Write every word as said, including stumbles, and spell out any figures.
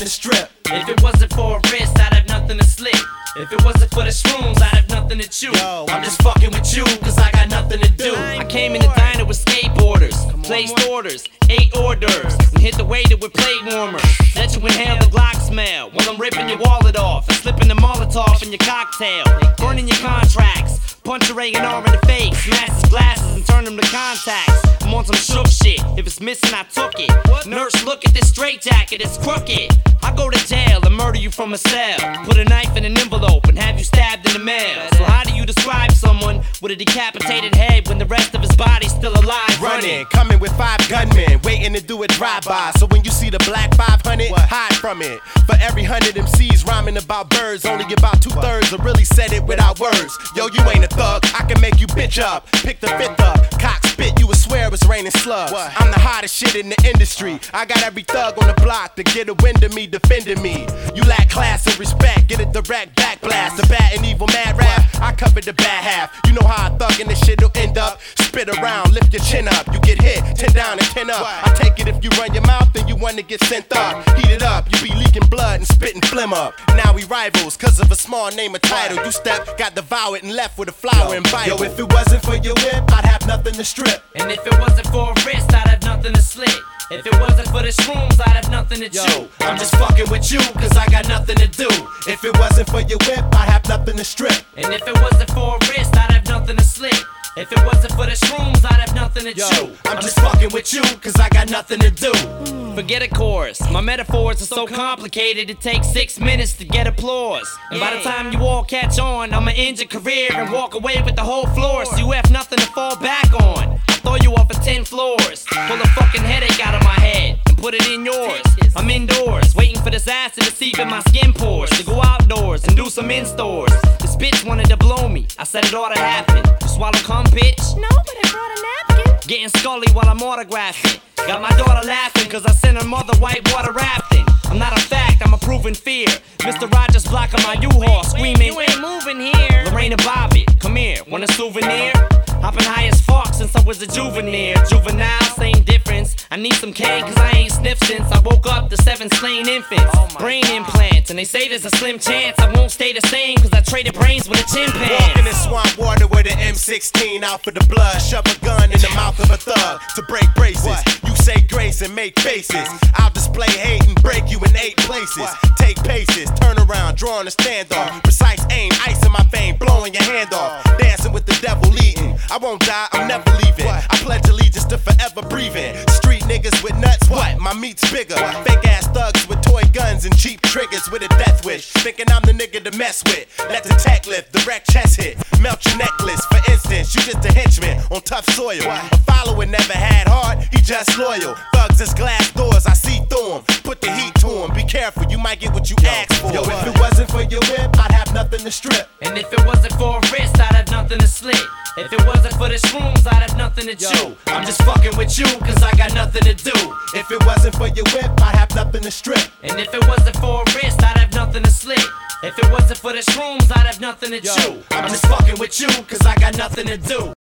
to strip. If it wasn't for a wrist, I'd have nothing to slip. If it wasn't for the shrooms, I'd have nothing to chew. Yo, I'm just fucking with you, cause I got nothing to do. I came in the diner with skateboarders, placed orders, ate hors d'oeuvres, and hit the waiter with plate warmers. Let you inhale the Glock smell while I'm ripping your wallet off and slipping the Molotov in your cocktail, burning your contracts, punch your A and R in the face, smash his glasses and turn them to contacts. I'm on some shook shit, if it's missing I took it. Nurse, look at this straitjacket, it's crooked. I go to jail and murder you from a cell, put a knife in an envelope and have you stabbed in the mail. So how do you describe someone with a decapitated head when the rest of his body's still alive? Running, coming with five gunmen, waiting to do a drive-by. So when you see the black five hundred, what? Hide from it. For every hundred M Cs rhyming about birds, only about two-thirds have really said it without words. Yo, you ain't a thug, I can make you bitch up. Pick the fifth up, cock spit, you would swear it was raining slugs. What? I'm the hottest shit in the industry. I got every thug on the block to get a wind of me, defending me. You lack class and respect, get a direct back blast. The bad and evil mad rap, I covered the bad half. You know how I thug and this shit'll end up. Spit around, lift your chin up. You get hit, ten down and ten up. I take it if you run your mouth, then you wanna get sent up. Heat it up, you be leaking blood and spitting phlegm up. Now we rivals, cause of a small name or title. You step, got devoured and left with a flower and bite. Yo, if it wasn't for your whip, I'd have nothing to strip. And if it wasn't for a wrist, I'd have nothing to slit. If it wasn't for the shrooms, I'd have nothing to Yo, chew. I'm just fucking with you, cause I got nothing to do. If it wasn't for your whip, I'd have nothing to strip. And if it wasn't for a wrist, I'd have nothing to slit. If it wasn't for the shrooms, I'd have nothing to Yo, chew. I'm just fucking with you, cause I got nothing to do. Forget a chorus, my metaphors are so complicated it takes six minutes to get applause. And by the time you all catch on, I'ma end your career and walk away with the whole floor, so you have nothing to fall back on. I throw you off of ten floors, pull a fucking headache out of my head and put it in yours. I'm indoors, waiting for this acid to seep in my skin pores, to go outdoors and do some in-stores. This bitch wanted to blow me, I said it ought to happen. You swallow cum, bitch? No, but I brought a napkin. Getting scully while I'm autographing. Got my daughter laughing cause I sent her mother whitewater rafting. I'm not a fact, I'm a proven fear. Mister Rogers blocking my U-Haul, screaming, You ain't moving here. Lorena Bobbitt, come here, want a souvenir? Hopping high as fuck since I was a juvenile. Juvenile, same difference. I need some cane cause I ain't sniffed since I woke up to seven slain infants. Brain implants, and they say there's a slim chance I won't stay the same cause I traded brains with a chimpanzee. Walking in swamp water with an M sixteen out for the blood. Shove a gun in the mouth of a thug to break braces. You say grace and make faces. I'll display hate and break you in eight places. Take paces, turn around, drawing a standoff. Precise aim, ice in my vein, blowing your hand off. Dancing with the devil leading. I won't die, I'm never leaving. I pledge allegiance to forever breathing. Street niggas with nuts, what? My meat's bigger. Fake ass thugs with toy guns and cheap triggers with a death wish. Thinking I'm the nigga to mess with. Let the tech lift, direct chest hit. Melt your necklace, for instance, you just a henchman on tough soil. A follower never had heart, he just loyal. Thugs is glass doors, I see through 'em. Put the heat to 'em, be careful, you might get what you asked for. Yo, if it wasn't for your whip, I'd have nothing to strip. And if it wasn't for a wrist, I'd have nothing to slit. If it wasn't for the shrooms, I'd have nothing to chew. I'm just fucking with you, cause I got nothing to do. If it wasn't for your whip, I'd have nothing to strip. And if it wasn't for a wrist, I'd have nothing to slit. If it wasn't for the shrooms, I'd have nothing to chew. I'm just fucking with you, cause I got nothing to do.